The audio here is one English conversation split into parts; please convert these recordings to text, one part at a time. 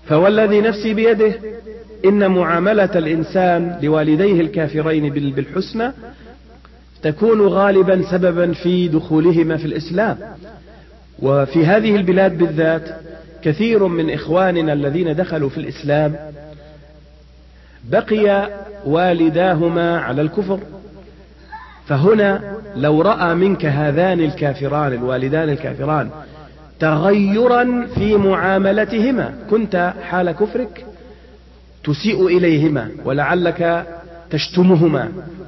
فوالذي نفسي بيده إن معاملة الإنسان لوالديه الكافرين بالحسنى تكون غالبا سببا في دخولهما في الإسلام. وفي هذه البلاد بالذات كثير من إخواننا الذين دخلوا في الإسلام بقي والداهما على الكفر. فهنا لو رأى منك هذان الكافران الوالدان الكافران تغيرا في معاملتهما، كنت حال كفرك تسيء إليهما، ولعلك تشتمهما،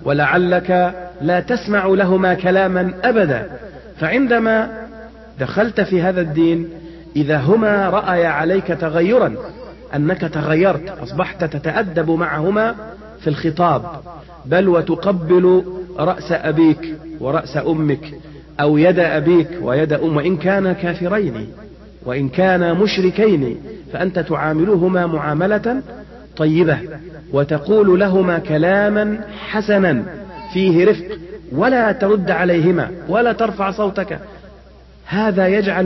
ولعلك لا تسمع لهما كلاما أبدا. فعندما دخلت في هذا الدين إذا هما رأي عليك تغيرا، أنك تغيرت، أصبحت تتأدب معهما في الخطاب، بل وتقبل رأس أبيك ورأس أمك، أو يد أبيك ويد وإن كان كافرين وإن كان مشركين، فأنت تعاملهما معاملة طيبة، وتقول لهما كلاما حسنا فيه رفق، ولا ترد عليهما ولا ترفع صوتك. هذا يجعل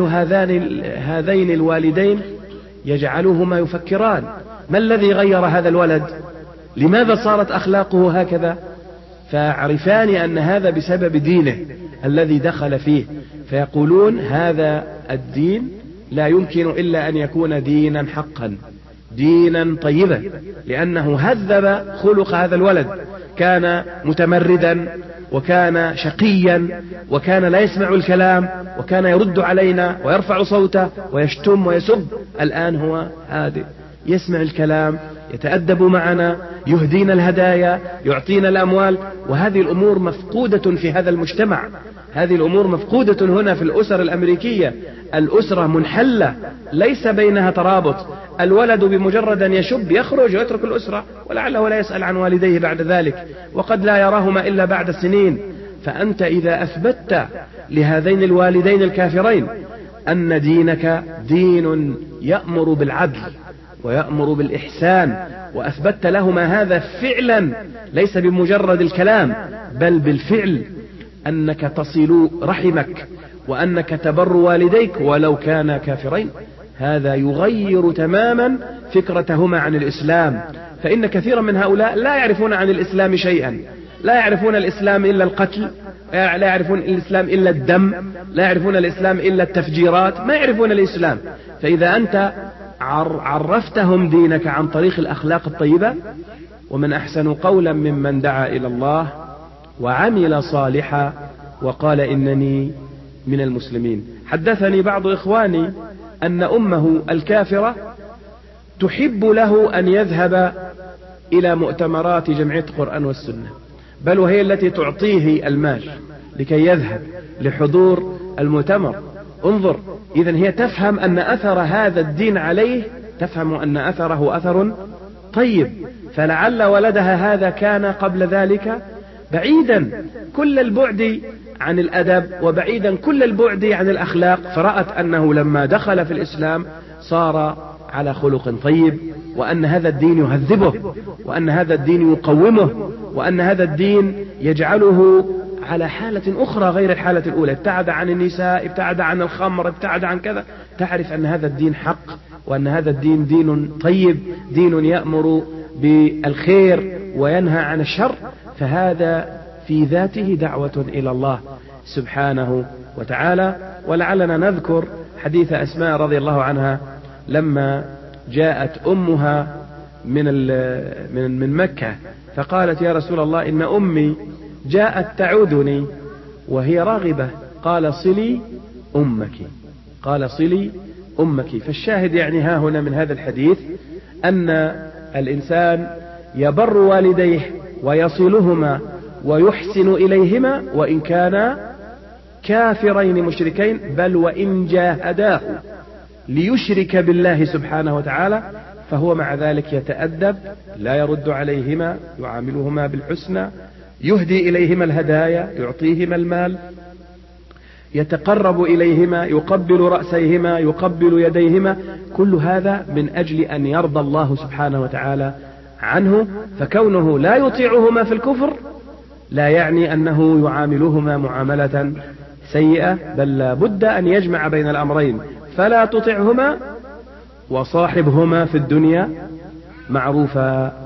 هذين الوالدين يجعلهما يفكران: ما الذي غير هذا الولد؟ لماذا صارت أخلاقه هكذا؟ فيعرفان أن هذا بسبب دينه الذي دخل فيه، فيقولون هذا الدين لا يمكن إلا أن يكون دينا حقا، دينا طيبا، لأنه هذب خلق هذا الولد، كان متمردا وكان شقيا وكان لا يسمع الكلام وكان يرد علينا ويرفع صوته ويشتم ويسب. الآن هو هادئ، يسمع الكلام، يتأدب معنا، يهدينا الهدايا، يعطينا الأموال. وهذه الأمور مفقودة في هذا المجتمع، هذه الأمور مفقودة هنا في الأسر الأمريكية. الأسرة منحلة، ليس بينها ترابط. الولد بمجرد أن يشب يخرج ويترك الأسرة، ولعله لا يسأل عن والديه بعد ذلك، وقد لا يراهما إلا بعد سنين. فأنت إذا أثبتت لهذين الوالدين الكافرين أن دينك دين يأمر بالعدل ويأمر بالإحسان، وأثبتت لهما هذا فعلا ليس بمجرد الكلام بل بالفعل، أنك تصل رحمك وأنك تبر والديك ولو كانا كافرين، هذا يغير تماما فكرتهما عن الإسلام. فإن كثيرا من هؤلاء لا يعرفون عن الإسلام شيئا، لا يعرفون الإسلام إلا القتل، لا يعرفون الإسلام إلا الدم، لا يعرفون الإسلام إلا التفجيرات، ما يعرفون الإسلام. فإذا أنت عرفتهم دينك عن طريق الأخلاق الطيبة، ومن أحسن قولا ممن دعا إلى الله وعمل صالحا وقال إنني من المسلمين. حدثني بعض إخواني أن أمه الكافرة تحب له أن يذهب إلى مؤتمرات جمعية القرآن والسنة، بل وهي التي تعطيه المال لكي يذهب لحضور المؤتمر. انظر، إذن هي تفهم أن أثر هذا الدين عليه، تفهم أن أثره أثر طيب. فلعل ولدها هذا كان قبل ذلك بعيدا كل البعد عن الأدب وبعيدا كل البعد عن الأخلاق، فرأت أنه لما دخل في الإسلام صار على خلق طيب، وأن هذا الدين يهذبه، وأن هذا الدين يقومه، وأن هذا الدين يجعله على حالة أخرى غير الحالة الأولى. ابتعد عن النساء، ابتعد عن الخمر، ابتعد عن كذا. تعرف أن هذا الدين حق، وأن هذا الدين دين طيب، دين يأمر بالخير وينهى عن الشر. فهذا في ذاته دعوة إلى الله سبحانه وتعالى. ولعلنا نذكر حديث أسماء رضي الله عنها لما جاءت أمها من مكة فقالت: يا رسول الله، إن أمي جاءت تعودني وهي راغبة. قال: صلي أمك، قال: صلي أمك. فالشاهد يعني ها هنا من هذا الحديث أن الإنسان يبر والديه ويصلهما ويحسن إليهما وإن كانا كافرين مشركين، بل وإن جاهداه ليشرك بالله سبحانه وتعالى، فهو مع ذلك يتأدب، لا يرد عليهما، يعاملهما بالحسنى، يهدي إليهما الهدايا، يعطيهما المال، يتقرب إليهما، يقبل رأسيهما، يقبل يديهما. كل هذا من أجل أن يرضى الله سبحانه وتعالى عنه. فكونه لا يطيعهما في الكفر لا يعني أنه يعاملهما معاملة سيئة، بل لا بد أن يجمع بين الأمرين. فلا تطعهما وصاحبهما في الدنيا معروفا.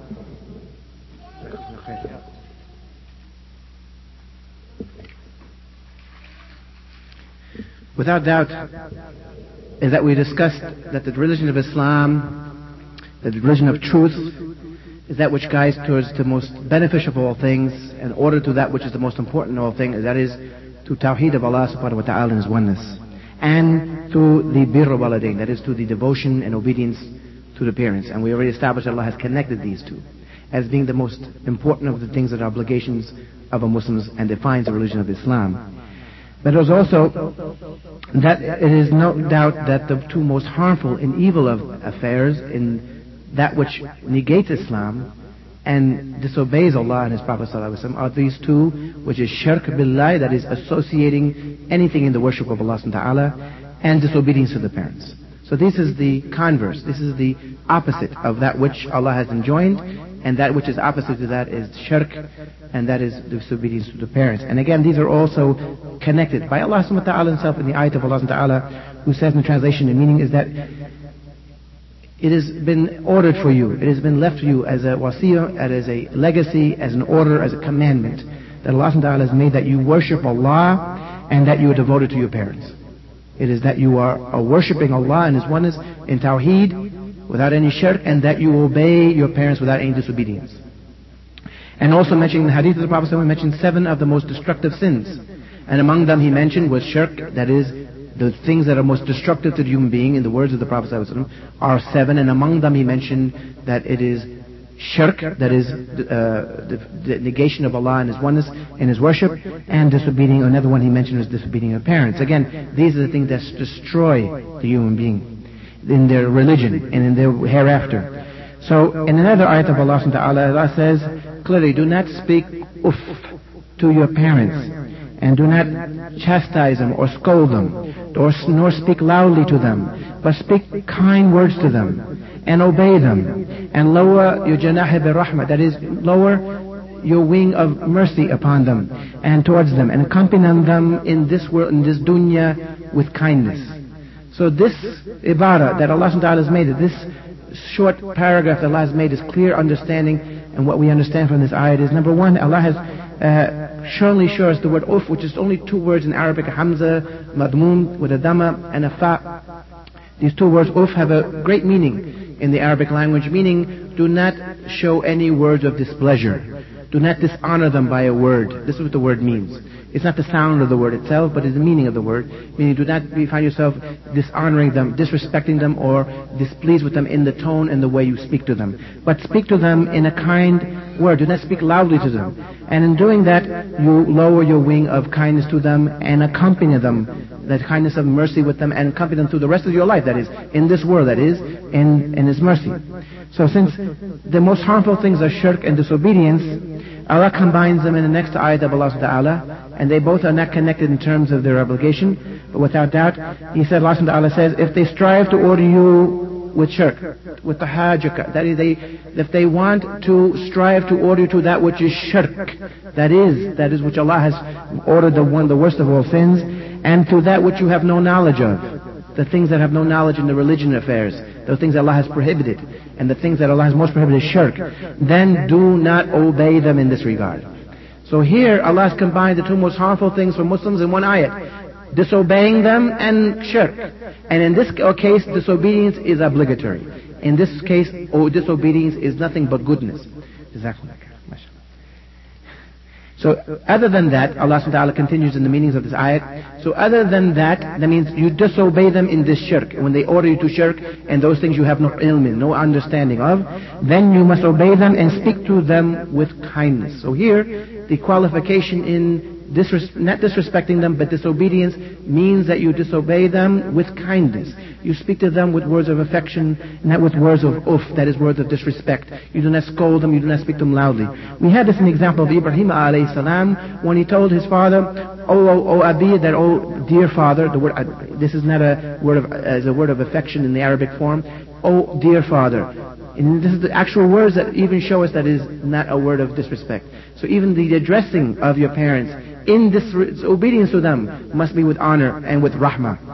Without doubt is that we discussed that the religion of Islam, the religion of truth, is that which guides towards the most beneficial of all things, in order to that which is the most important of all things, that is to Tawheed of Allah subhanahu wa ta'ala and His oneness, and to the birr walidain, that is to the devotion and obedience to the parents. And we already established that Allah has connected these two as being the most important of the things that are obligations of a Muslims and defines the religion of Islam. But it was also that it is no doubt that the two most harmful and evil of affairs in that which negates Islam and disobeys Allah and His Prophet ﷺ are these two, which is shirk billah, that is associating anything in the worship of Allah subhanahu wa ta'ala, and disobedience to the parents. So this is the converse, this is the opposite of that which Allah has enjoined, and that which is opposite to that is shirk, and that is disobedience to the parents. And again, these are also connected by Allah subhanahu wa ta'ala Himself in the ayat of Allah subhanahu wa ta'ala, who says in the translation, the meaning is that it has been ordered for you, it has been left for you as a wasiyah, as a legacy, as an order, as a commandment, that Allah subhanahu wa ta'ala has made that you worship Allah and that you are devoted to your parents. It is that you are worshipping Allah and His oneness in Tawheed without any shirk, and that you obey your parents without any disobedience. And also mentioning the hadith of the Prophet, he mentioned 7 of the most destructive sins. And among them he mentioned was shirk, that is, the things that are most destructive to the human being, in the words of the Prophet are 7. And among them he mentioned that it is shirk, that is the negation of Allah and His oneness in His worship, and disobeying. Another one he mentioned was disobeying of parents. Again, these are the things that destroy the human being in their religion and in their hereafter. So in another ayat of Allah subhanahu wa ta'ala, Allah says clearly, do not speak uff to your parents, and do not chastise them or scold them, nor speak loudly to them, but speak kind words to them and obey them, and lower your janah bi-rahmah, that is, lower your wing of mercy upon them and towards them, and accompany them in this world, in this dunya, with kindness. So this ibarah that Allah subhanahu wa ta'ala has made, this short paragraph that Allah has made, is clear understanding. And what we understand from this ayat is, number one, Allah has surely shows the word uf, which is only 2 words in Arabic, hamza, madmun, with a dhamma and a fa. These 2 words, uf, have a great meaning in the Arabic language, meaning do not show any words of displeasure. Do not dishonor them by a word. This is what the word means. It's not the sound of the word itself, but it's the meaning of the word. Meaning, do not find yourself dishonoring them, disrespecting them, or displeased with them in the tone and the way you speak to them. But speak to them in a kind word. Do not speak loudly to them. And in doing that, you lower your wing of kindness to them and accompany them, that kindness of mercy with them, and accompany them through the rest of your life, that is, in this world, that is, in His mercy. So since the most harmful things are shirk and disobedience, Allah combines them in the next ayat of Allah subhanahu wa ta'ala, and they both are not connected in terms of their obligation, but without doubt, He said, Allah subhanahu wa ta'ala says, if they strive to order you with shirk, with tahajjuka, that is, if they want to strive to order you to that which is shirk, that is which Allah has ordered, the worst of all sins, and to that which you have no knowledge of, the things that have no knowledge in the religion affairs, the things that Allah has prohibited, and the things that Allah has most prohibited is shirk, then do not obey them in this regard. So here Allah has combined the 2 most harmful things for Muslims in one ayat, disobeying them and shirk. And in this case, disobedience is obligatory. In this case, disobedience is nothing but goodness. So other than that, Allah subhanahu wa ta'ala continues in the meanings of this ayat. So other than that, that means you disobey them in this shirk. When they order you to shirk and those things you have no ilm, no understanding of, then you must obey them and speak to them with kindness. So here, the qualification in not disrespecting them, but disobedience means that you disobey them with kindness. You speak to them with words of affection, not with words of uff, that is words of disrespect. You do not scold them, you do not speak to them loudly. We had this an example of Ibrahim alayhi salam, when he told his father, O Abi, that, oh dear father, the word, this is not a word of, as a word of affection in the Arabic form, oh dear father. And this is the actual words that even show us that is not a word of disrespect. So even the addressing of your parents in this obedience to them must be with honor and with rahmah.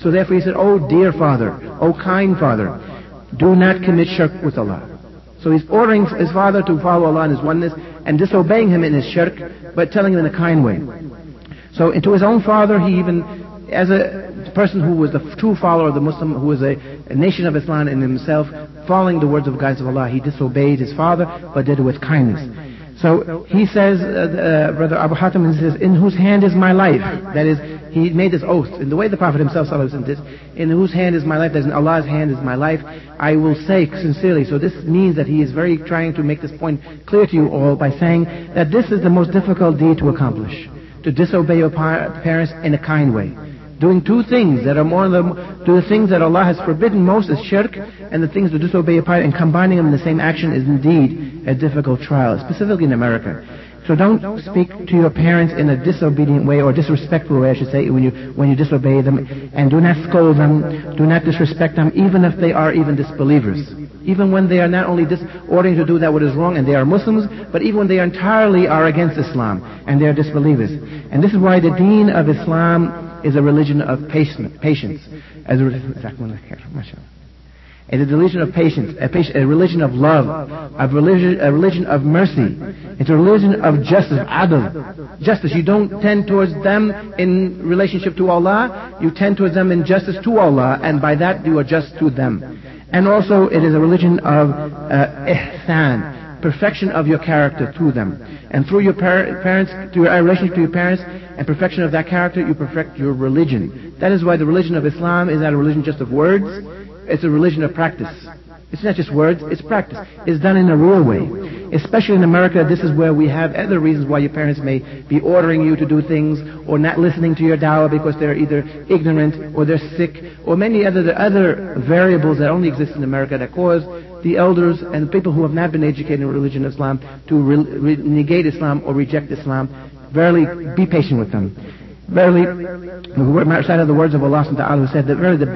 So therefore he said, "Oh dear father, oh kind father, do not commit shirk with Allah." So he's ordering his father to follow Allah in his oneness and disobeying him in his shirk, but telling him in a kind way. So to his own father, he even, as a person who was the true follower of the Muslim, who was a nation of Islam in himself, following the words of guidance of Allah, he disobeyed his father, but did it with kindness. So he says, Brother Abu Hatim, he says, "In whose hand is my life?" That is, he made this oath, in the way the Prophet himself did, "In whose hand is my life?" That is, in Allah's hand is my life. I will say sincerely. So this means that he is very trying to make this point clear to you all by saying that this is the most difficult deed to accomplish, to disobey your parents in a kind way. Doing two things that are do the things that Allah has forbidden most is shirk, and the things to disobey your parents, and combining them in the same action is indeed a difficult trial, specifically in America. So don't speak to your parents in a disobedient way, or disrespectful way, I should say, when you disobey them, and do not scold them, do not disrespect them, even if they are even disbelievers. Even when they are not only ordering to do that what is wrong, and they are Muslims, but even when they entirely are against Islam, and they are disbelievers. And this is why the deen of Islam is a religion of patience. It is a religion of patience, a religion of love, a religion of mercy. It's a religion of justice, adl. Justice. You don't tend towards them in relationship to Allah, you tend towards them in justice to Allah, and by that you are just to them. And also it is a religion of ihsan, perfection of your character through them. And through your parents, through your relationship to your parents, and perfection of that character, you perfect your religion. That is why the religion of Islam is not a religion just of words, it's a religion of practice. It's not just words, it's practice. It's done in a real way. Especially in America, this is where we have other reasons why your parents may be ordering you to do things, or not listening to your da'wah because they're either ignorant, or they're sick, or many other variables that only exist in America that cause the elders and the people who have not been educated in religion of Islam to negate Islam or reject Islam. Verily, be patient with them. Verily, outside of the words of Allah subhanahu wa ta'ala, who said that verily the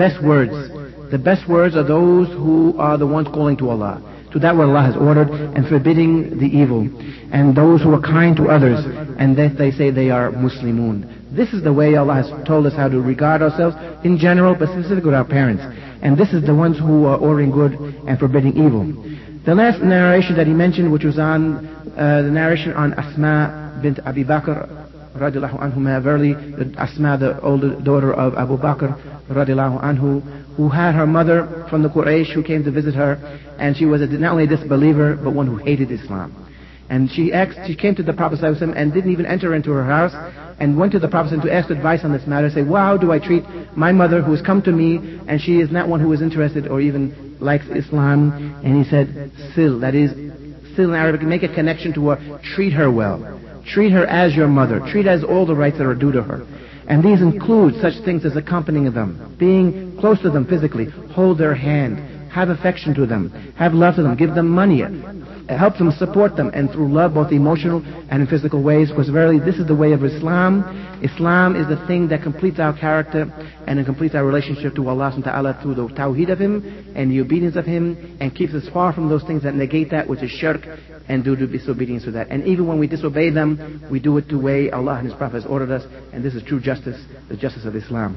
best words are those who are the ones calling to Allah, to that what Allah has ordered, and forbidding the evil, and those who are kind to others, and that they say they are Muslimun. This is the way Allah has told us how to regard ourselves in general, but specifically with our parents. And this is the ones who are ordering good and forbidding evil. The last narration that he mentioned, which was on the narration on Asma bint Abi Bakr radiallahu anhuma, verily Asma, the older daughter of Abu Bakr radiallahu anhu, who had her mother from the Quraysh who came to visit her, and she was not only a disbeliever, but one who hated Islam. And she came to the Prophet ﷺ and didn't even enter into her house, and went to the Prophet ﷺ to ask advice on this matter, say, "Well, how do I treat my mother who has come to me, and she is not one who is interested or even likes Islam?" And he said, "Sil," that is, sil in Arabic, make a connection to her, treat her well. Treat her as your mother. Treat her as all the rights that are due to her. And these include such things as accompanying them, being close to them physically, hold their hand, have affection to them, have love to them, give them money, help them, support them, and through love, both emotional and in physical ways, because verily this is the way of Islam. Islam is the thing that completes our character and it completes our relationship to Allah subhanahu wa ta'ala through the tawheed of Him and the obedience of Him, and keeps us far from those things that negate that, which is shirk, and do disobedience to that. And even when we disobey them, we do it the way Allah and His Prophet has ordered us, and this is true justice, the justice of Islam.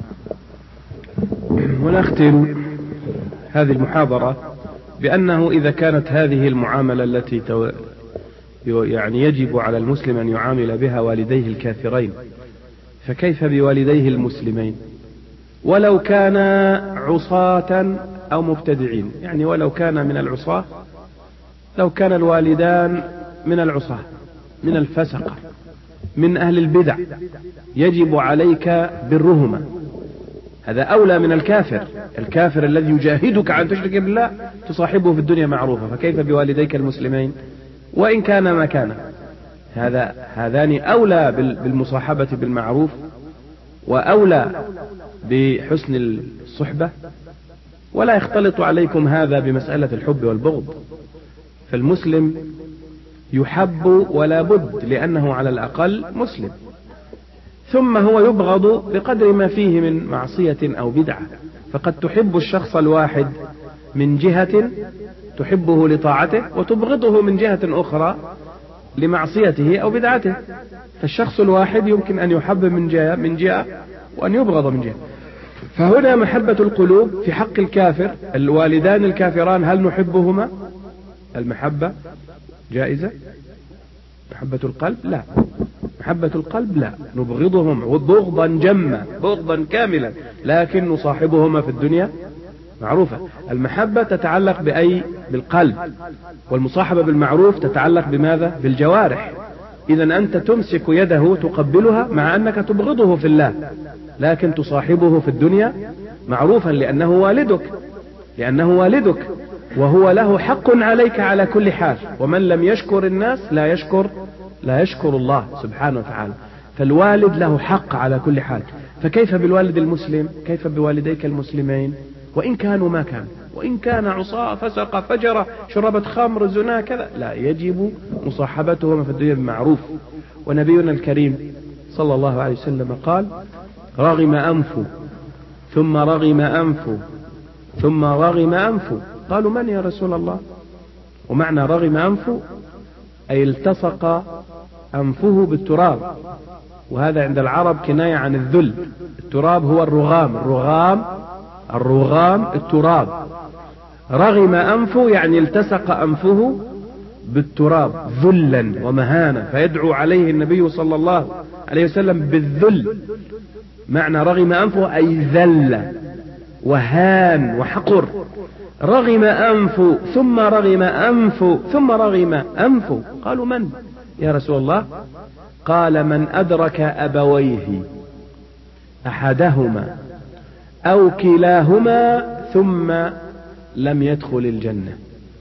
ونختم هذه المحاضرة بأنه إذا كانت هذه المعاملة التي يعني يجب على المسلم أن يعامل بها والديه الكافرين، فكيف بوالديه المسلمين ولو كان عصاة أو مبتدعين؟ يعني ولو كان من العصاة، لو كان الوالدان من العصاة، من الفسقة، من أهل البدع، يجب عليك برهما. هذا أولى من الكافر الذي يجاهدك عن تشرك بالله تصاحبه في الدنيا معروفة، فكيف بوالديك المسلمين وإن كان ما كان؟ هذان أولى بالمصاحبة بالمعروف، وأولى بحسن الصحبة، ولا يختلط عليكم هذا بمسألة الحب والبغض. فالمسلم يحب ولا بد، لأنه على الأقل مسلم، ثم هو يبغض بقدر ما فيه من معصية أو بدعة. فقد تحب الشخص الواحد من جهة تحبه لطاعته، وتبغضه من جهة أخرى لمعصيته أو بدعته. فالشخص الواحد يمكن أن يحب من جهة وأن يبغض من جهة. فهنا محبة القلوب في حق الكافر. الوالدان الكافران هل نحبهما؟ المحبة جائزة؟ محبة القلب لا، محبة القلب لا، نبغضهم بغضا جما، بغضا كاملا، لكن نصاحبهما في الدنيا معروفة. المحبة تتعلق بالقلب، والمصاحبة بالمعروف تتعلق بماذا؟ بالجوارح. إذا أنت تمسك يده تقبلها مع أنك تبغضه في الله، لكن تصاحبه في الدنيا معروفا لأنه والدك وهو له حق عليك على كل حال. ومن لم يشكر الناس لا يشكر الله سبحانه وتعالى. فالوالد له حق على كل حال. فكيف بالوالد المسلم؟ كيف بوالديك المسلمين وإن كانوا ما كانوا، وإن كان عصاة فسق فجر شربت خمر زنا كذا، لا، يجب مصاحبتهما في الدنيا بالمعروف. ونبينا الكريم صلى الله عليه وسلم قال: رغم أنف ثم رغم أنف ثم رغم أنف. قالوا: من يا رسول الله؟ ومعنى رغم أنف أي التصق أنفه بالتراب، وهذا عند العرب كناية عن الذل. التراب هو الرغام التراب. رغم أنفه يعني التصق أنفه بالتراب ذلا ومهانا، فيدعو عليه النبي صلى الله عليه وسلم بالذل. معنى رغم أنفه أي ذل وهان وحقر. رغم أنف ثم رغم أنف ثم رغم أنف. قالوا: من يا رسول الله؟ قال: من أدرك أبويه أحدهما أو كلاهما ثم لم يدخل الجنة.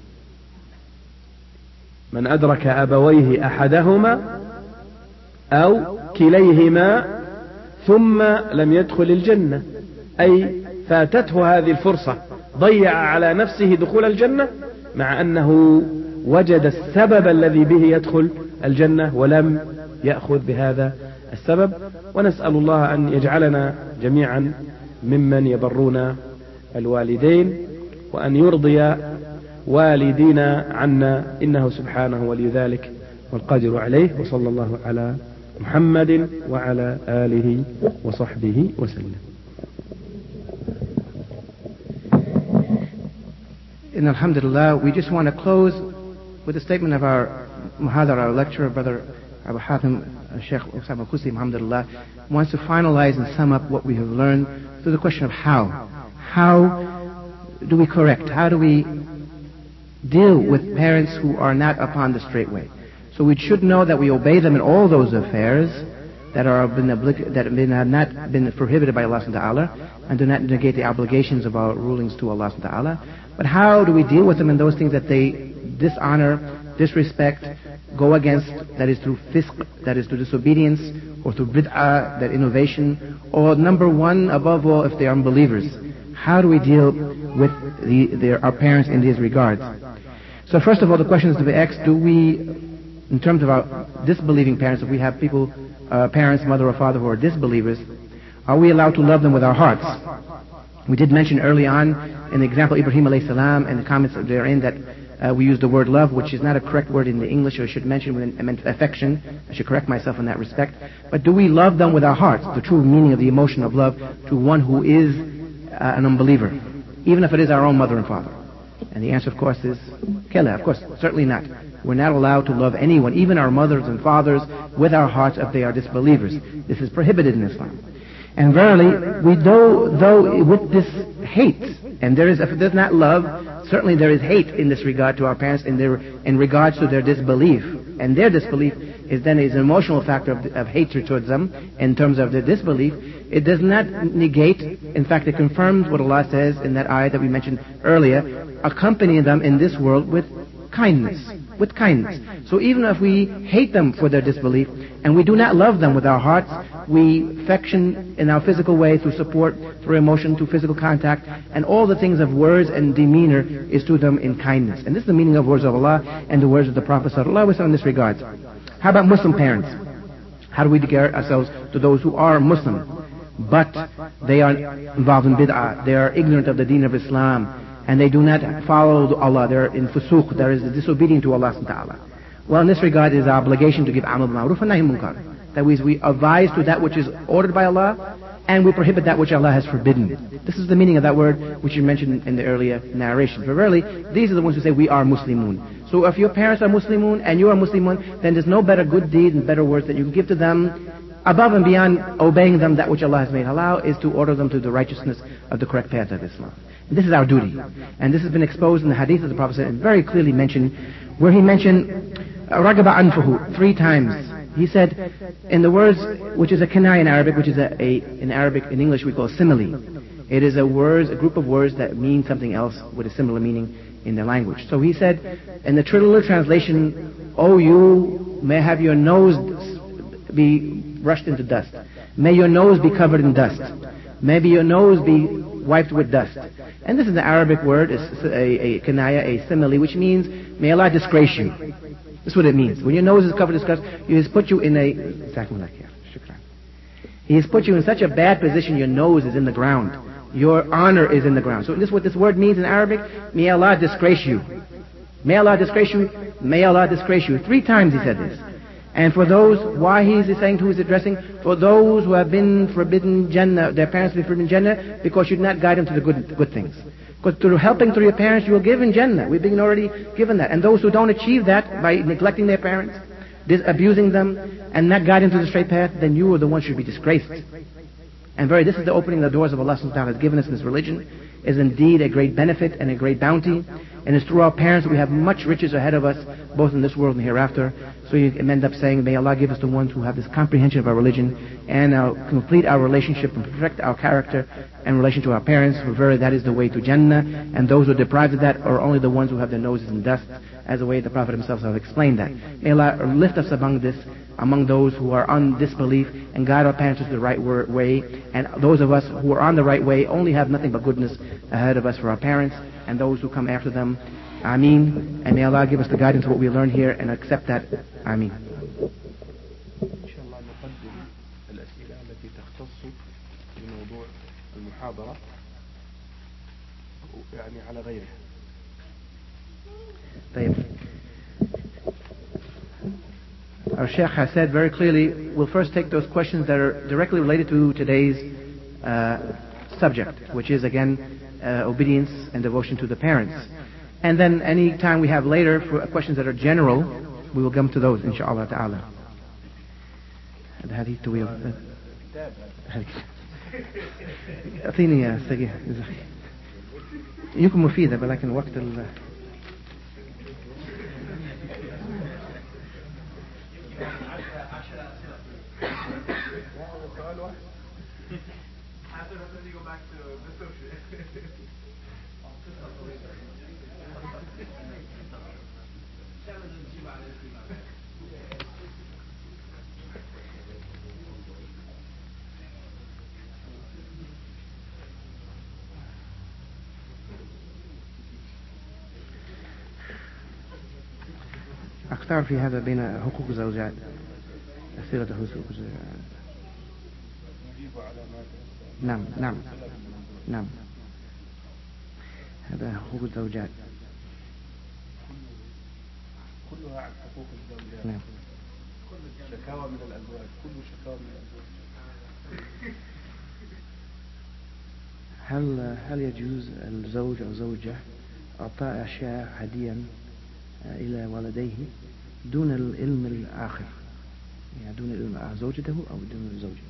من أدرك أبويه أحدهما أو كليهما ثم لم يدخل الجنة، أي فاتته هذه الفرصة، ضيع على نفسه دخول الجنة مع أنه وجد السبب الذي به يدخل الجنة ولم يأخذ بهذا السبب. ونسأل الله أن يجعلنا جميعا ممن يبرون الوالدين، وأن يرضي والدينا عنا، إنه سبحانه ولي ذلك والقادر عليه. وصلى الله على محمد وعلى آله وصحبه وسلم. In Alhamdulillah, we just want to close with a statement of our muhadar, our lecturer, Brother Abu Hatim, Sheikh Usama Qusim, Alhamdulillah, wants to finalize and sum up what we have learned through the question of how. How do we correct? How do we deal with parents who are not upon the straight way? So we should know that we obey them in all those affairs that have not been prohibited by Allah subhanahu wa ta'ala, and do not negate the obligations of our rulings to Allah subhanahu wa ta'ala. But how do we deal with them in those things that they dishonor, disrespect, go against, that is through fisq, that is through disobedience, or through bid'ah, that innovation, or number one, above all, if they are unbelievers? How do we deal with our parents in these regards? So first of all, the question is to be asked, do we, in terms of our disbelieving parents, if we have people, parents, mother or father who are disbelievers, are we allowed to love them with our hearts? We did mention early on in the example Ibrahim alayhi salam and the comments therein that we use the word love, which is not a correct word in the English, or I should mention when I meant affection. I should correct myself in that respect. But do we love them with our hearts, the true meaning of the emotion of love to one who is an unbeliever, even if it is our own mother and father? And the answer, of course, is kalla. Of course, certainly not. We're not allowed to love anyone, even our mothers and fathers, with our hearts if they are disbelievers. This is prohibited in Islam. And verily, we though with this hate, and if there's not love, certainly there is hate in this regard to our parents in regards to their disbelief. And their disbelief is an emotional factor of hatred towards them in terms of their disbelief. It does not negate, in fact it confirms what Allah says in that ayah that we mentioned earlier, accompany them in this world with kindness. So even if we hate them for their disbelief, and we do not love them with our hearts, we affection in our physical way, through support, through emotion, through physical contact, and all the things of words and demeanor is to them in kindness. And this is the meaning of words of Allah and the words of the Prophet ﷺ in this regard. How about Muslim parents? How do we declare ourselves to those who are Muslim, but they are involved in bid'ah, they are ignorant of the deen of Islam, and they do not follow Allah, they're in fusuq, there is disobedient to Allah subhanahu wa ta'ala? Well, in this regard, it is our obligation to give amr bil ma'ruf and nahy munkar. That means we advise to that which is ordered by Allah, and we prohibit that which Allah has forbidden. This is the meaning of that word which you mentioned in the earlier narration. For verily, these are the ones who say we are Muslimun. So if your parents are Muslimun and you are Muslimun, then there's no better good deed and better words that you can give to them above and beyond obeying them. That which Allah has made halal is to order them to the righteousness of the correct path of Islam. And this is our duty. And this has been exposed in the hadith of the Prophet and very clearly mentioned, where he mentioned ragaba anfuhu 3 times. He said, in the words, which is a kinaya in Arabic, which is in Arabic, in English we call simile. It is a group of words that mean something else with a similar meaning in their language. So he said, in the literal translation, "Oh, you may have your nose be brushed into dust. May your nose be covered in dust. Maybe your nose be wiped with dust." And this is an Arabic word, a kinaya, a simile, which means, may Allah disgrace you. That's what it means. When your nose is covered in dust, He has put you in He has put you in such a bad position, your nose is in the ground. Your honor is in the ground. So this is what this word means in Arabic. May Allah disgrace you. May Allah disgrace you. May Allah disgrace you. 3 times he said this. And for those, why he is saying, who is addressing? For those who have been forbidden Jannah, their parents have been forbidden Jannah, because you did not guide them to the good things. Because through helping through your parents, you will give in Jannah. We've been already given that. And those who don't achieve that by neglecting their parents, abusing them, and not guiding them to the straight path, then you are the ones who should be disgraced. And this is the opening of the doors of Allah subhanahu wa ta'ala has given us in this religion, is indeed a great benefit and a great bounty. And it's through our parents that we have much riches ahead of us, both in this world and hereafter. So you end up saying, may Allah give us the ones who have this comprehension of our religion and complete our relationship and perfect our character in relation to our parents. For verily that is the way to Jannah. And those who are deprived of that are only the ones who have their noses in dust, as the way the Prophet himself has explained that. May Allah lift us among those who are on disbelief and guide our parents to the right way. And those of us who are on the right way only have nothing but goodness ahead of us for our parents and those who come after them. Ameen. And may Allah give us the guidance of what we learn here and accept that. Ameen. Our Sheikh has said very clearly, we'll first take those questions that are directly related to today's subject, which is again obedience and devotion to the parents. And then any time we have later for questions that are general, we will come to those inshallah ta'ala. الحديث طويل. أعطيني استجيب. يكون مفيدة ولكن وقت أختار في هذا بين حقوق الزوجات أسئلة حقوق الزوجات. نعم هذا حقوق الزوجات كلها عن حقوق الزوجات. نعم. كل شكاوى من الأزواج شكاوى من الأزواج. هل يجوز الزوج أو زوجة إعطاء أشياء هديا إلى والديه دون العلم الآخر، يعني دون العلم زوجته أو دون الزوجة؟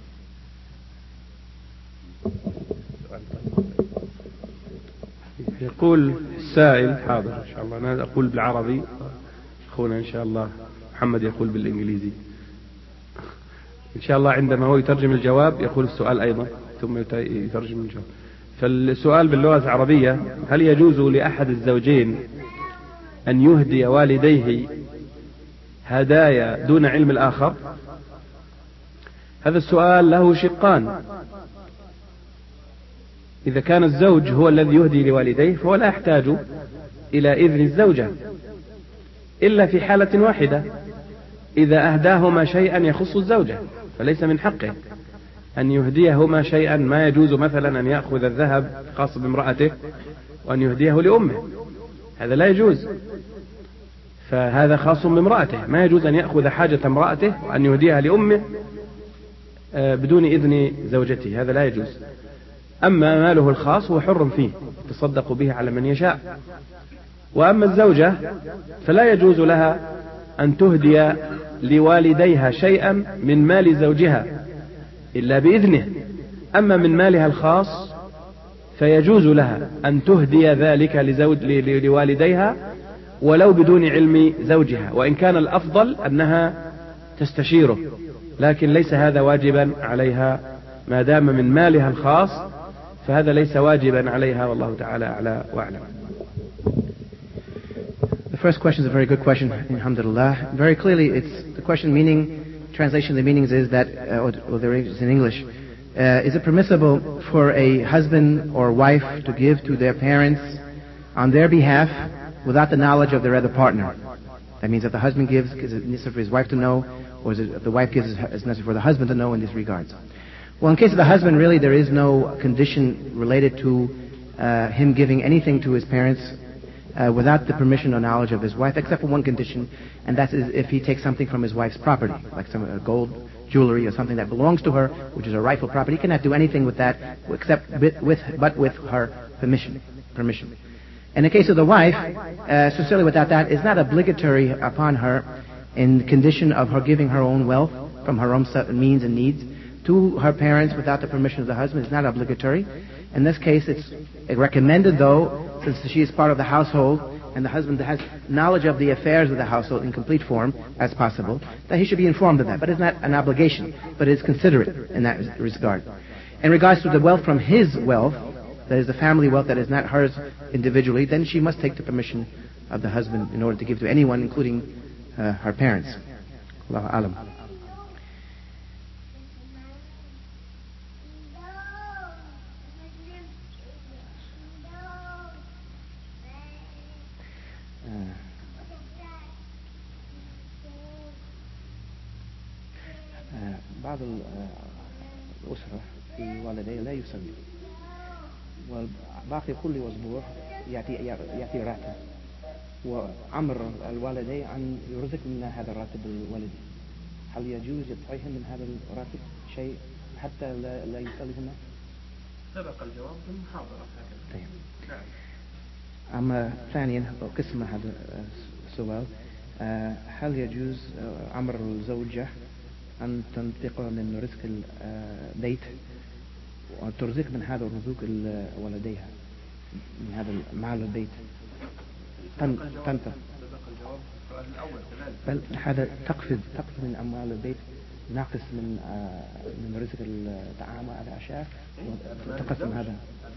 يقول السائل، حاضر إن شاء الله أنا أقول بالعربي، أخونا إن شاء الله محمد يقول بالإنجليزي إن شاء الله. عندما هو يترجم الجواب يقول السؤال أيضا ثم يترجم الجواب. فالسؤال باللغة العربية: هل يجوز لأحد الزوجين أن يهدي والديه هدايا دون علم الآخر؟ هذا السؤال له شقان. إذا كان الزوج هو الذي يهدي لوالديه فهو لا يحتاج إلى إذن الزوجة إلا في حالة واحدة، إذا أهداهما شيئا يخص الزوجة فليس من حقه أن يهديهما شيئا. ما يجوز مثلا أن يأخذ الذهب خاص بامرأته وأن يهديه لأمه، هذا لا يجوز، فهذا خاص بامرأته. ما يجوز أن يأخذ حاجة امرأته وأن يهديها لأمه بدون إذن زوجته، هذا لا يجوز. أما ماله الخاص هو حر فيه، يتصدق به على من يشاء. وأما الزوجة فلا يجوز لها أن تهدي لوالديها شيئا من مال زوجها إلا بإذنه. أما من مالها الخاص فيجوز لها أن تهدي ذلك لوالديها ولو بدون علم زوجها، وإن كان الأفضل أنها تستشيره، لكن ليس هذا واجبا عليها ما دام من مالها الخاص، فهذا ليس واجبا عليها، والله تعالى أعلى وأعلم. The first question is a very good question, alhamdulillah. Very clearly, it's the question translation of the meanings is that, or there is in English, is it permissible for a husband or wife to give to their parents on their behalf without the knowledge of their other partner? That means if the husband gives, is it necessary for his wife to know, or is it if the wife gives, is necessary for the husband to know in these regards? Well, in case of the husband, really there is no condition related to him giving anything to his parents without the permission or knowledge of his wife, except for one condition, and that is if he takes something from his wife's property, like some gold jewelry or something that belongs to her, which is her rightful property. He cannot do anything with that except but with her permission. In the case of the wife, sincerely without that, it's not obligatory upon her in condition of her giving her own wealth from her own means and needs to her parents without the permission of the husband. It's not obligatory. In this case, it's recommended, though, since she is part of the household and the husband has knowledge of the affairs of the household in complete form as possible, that he should be informed of that. But it's not an obligation, but it's considerate in that regard. In regards to the wealth from his wealth, that is the family wealth that is not hers individually, then she must take the permission of the husband in order to give to anyone, including her parents. Allahu alam. بعض الأسرة في والديه لا يصلي، والباقي كل أسبوع يأتي راتب، وأمر الوالدين أن يرزق من هذا الراتب الوالدي. هل يجوز يعطيهم من هذا الراتب شيء حتى لا يصلي هنا؟ سبق الجواب في المحاضرة. طيب. أما ثانيا قسم هذا السؤال، هل يجوز أمر الزوجة أن تنطق من رزق البيت وترزق من هذا الرزق والديها من هذا مال البيت؟ تنطق. بل هذا تقفز من أموال البيت، ناقص من رزق الطعام والعشاء وتقسم هذا.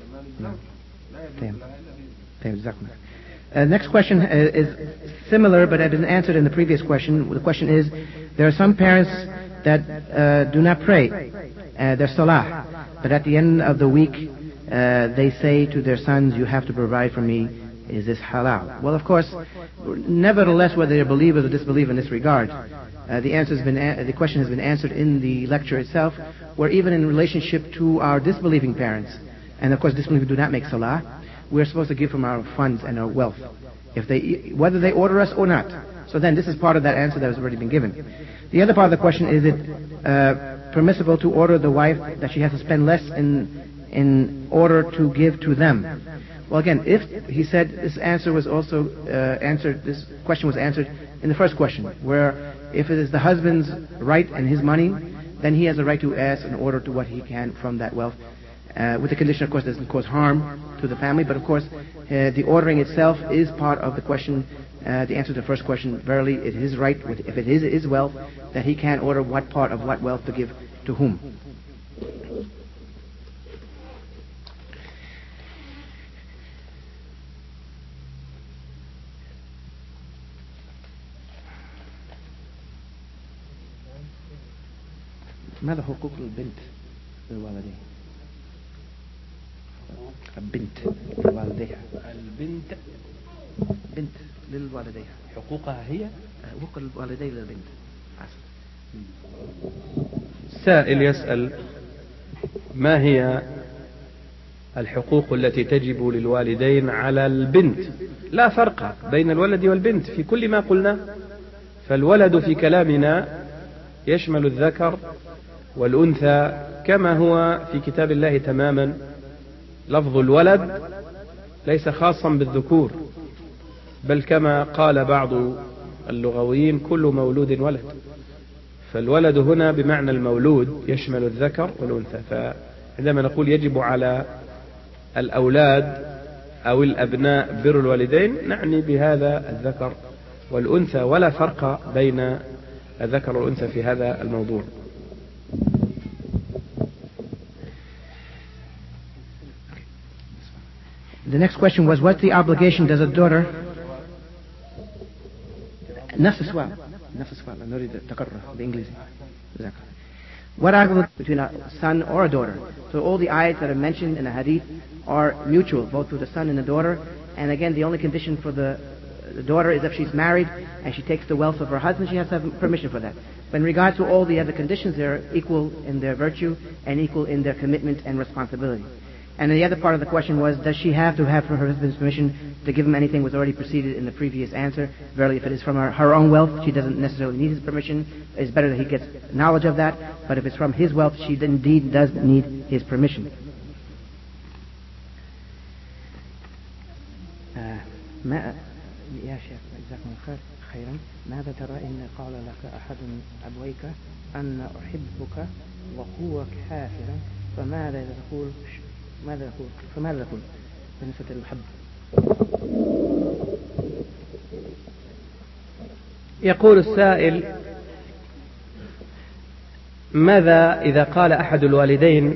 طيب جزاكم. Next question is similar, but it been answered in the previous question. The question is, there are some parents that do not pray, their salah, but at the end of the week they say to their sons, you have to provide for me, is this halal? Well, of course, nevertheless, whether they're believers or disbelievers in this regard, the question has been answered in the lecture itself, where even in relationship to our disbelieving parents, and of course disbelievers do not make salah, we're supposed to give from our funds and our wealth, whether they order us or not. So then this is part of that answer that has already been given. The other part of the question, is it permissible to order the wife that she has to spend less in order to give to them? Well, again, if he said this answer was also answered, this question was answered in the first question, where if it is the husband's right and his money, then he has a right to ask and order to what he can from that wealth. With the condition, of course, doesn't cause harm to the family, but of course, the ordering itself is part of the question, the answer to the first question. Verily, it is right, if it is his wealth, that he can order what part of what wealth to give to whom. ماذا حقوق البنت للوالدين؟ البنت لوالديها. بنت للوالدين حقوقها هي؟ حقوق الوالدين للبنت. سائل يسأل ما هي الحقوق التي تجب للوالدين على البنت؟ لا فرق بين الولد والبنت في كل ما قلنا، فالولد في كلامنا يشمل الذكر والأنثى كما هو في كتاب الله تماما. لفظ الولد ليس خاصا بالذكور، بل كما قال بعض اللغويين كل مولود ولد، فالولد هنا بمعنى المولود يشمل الذكر والأنثى. فعندما نقول يجب على الأولاد أو الأبناء بر الوالدين نعني بهذا الذكر والأنثى، ولا فرق بين الذكر والأنثى في هذا الموضوع. The next question was, what's the obligation does a daughter... نفس السؤال نريد تكرره بالإنجليزي. What obligation between a son or a daughter? So all the ayats that are mentioned in the hadith are mutual, both to the son and the daughter. And again, the only condition for the daughter is if she's married and she takes the wealth of her husband, she has to have permission for that. But in regards to all the other conditions, they're equal in their virtue and equal in their commitment and responsibility. And the other part of the question was, does she have to have her husband's permission to give him anything was already preceded in the previous answer? Verily, if it is from her own wealth, she doesn't necessarily need his permission. It's better that he gets knowledge of that. But if it's from his wealth, she indeed does need his permission. يا شيخ جزاكم الله خيرا. ماذا ترى إن قال لك أحد أبويك أن أحبك وهو كافر فماذا تقول بالنسبة للمحبة؟ يقول السائل: ماذا إذا قال أحد الوالدين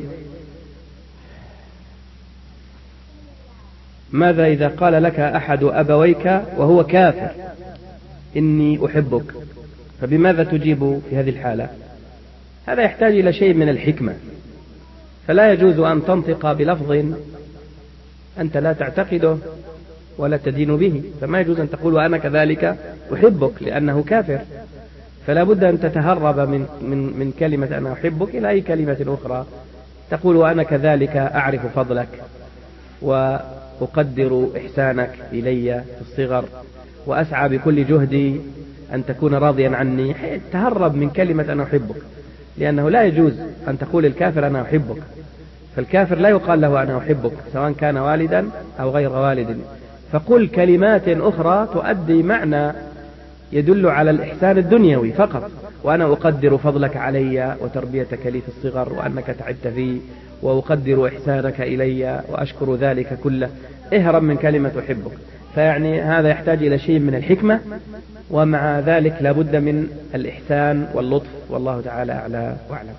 ماذا إذا قال لك أحد أبويك وهو كافر إني أحبك، فبماذا تجيب في هذه الحالة؟ هذا يحتاج إلى شيء من الحكمة، فلا يجوز أن تنطق بلفظ أنت لا تعتقده ولا تدين به. فما يجوز أن تقول وأنا كذلك أحبك لأنه كافر، فلا بد أن تتهرب من كلمة أنا أحبك إلى أي كلمة أخرى تقول وأنا كذلك أعرف فضلك وأقدر إحسانك إلي في الصغر وأسعى بكل جهدي أن تكون راضيا عني. تهرب من كلمة أنا أحبك، لأنه لا يجوز أن تقول الكافر أنا أحبك، فالكافر لا يقال له أنا أحبك سواء كان والدا أو غير والد. فقل كلمات أخرى تؤدي معنى يدل على الإحسان الدنيوي فقط، وأنا أقدر فضلك علي وتربيتك لي في الصغر وأنك تعبت في وأقدر إحسانك إلي وأشكر ذلك كله. اهرب من كلمة أحبك. فيعني هذا يحتاج إلى شيء من الحكمة، ومع ذلك لابد من الإحسان واللطف، والله تعالى أعلى وأعلم.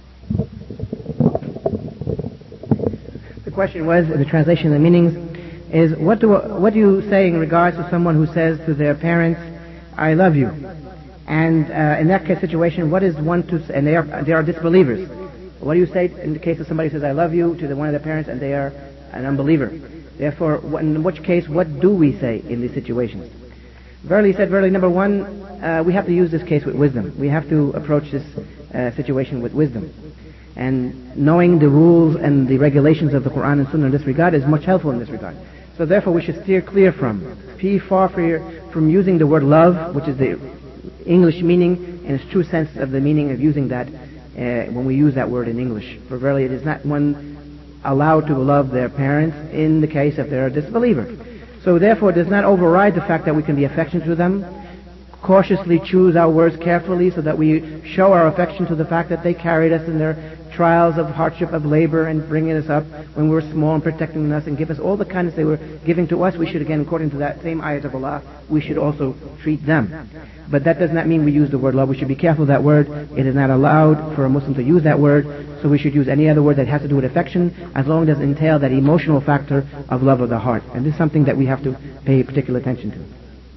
The question was, the translation of the meanings is, what do you say in regards to someone who says to their parents, I love you? And in that case situation, what is one to say, and they are disbelievers. What do you say in the case of somebody who says I love you to one of their parents and they are an unbeliever? Therefore, in which case, what do we say in these situations? Verily, he said, verily, number one, we have to use this case with wisdom. We have to approach this situation with wisdom. And knowing the rules and the regulations of the Quran and Sunnah in this regard is much helpful in this regard. So therefore, we should steer clear from using the word love, which is the English meaning in its true sense of the meaning of using that when we use that word in English. For verily, it is not one allowed to love their parents in the case if they're a disbeliever. So therefore, it does not override the fact that we can be affectionate to them. Cautiously choose our words carefully so that we show our affection to the fact that they carried us in their trials of hardship of labor and bringing us up when we were small and protecting us and give us all the kindness they were giving to us. We should, again, according to that same ayat of Allah, we should also treat them. But that does not mean we use the word love. We should be careful of that word. It is not allowed for a Muslim to use that word, so we should use any other word that has to do with affection, as long as it doesn't entail that emotional factor of love of the heart. And this is something that we have to pay particular attention to.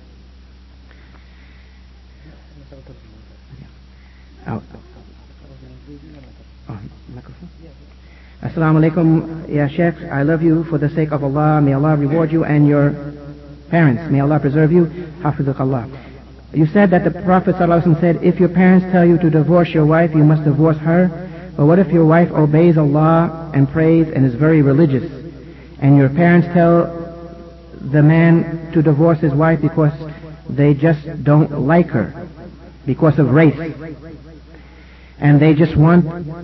Assalamu alaikum, Ya Sheikh. I love you for the sake of Allah. May Allah reward you and your parents. May Allah preserve you. Hafizakallah. You said that the Prophet ﷺ said, if your parents tell you to divorce your wife, you must divorce her. But what if your wife obeys Allah and prays and is very religious, and your parents tell the man to divorce his wife because they just don't like her, because of race? and they just want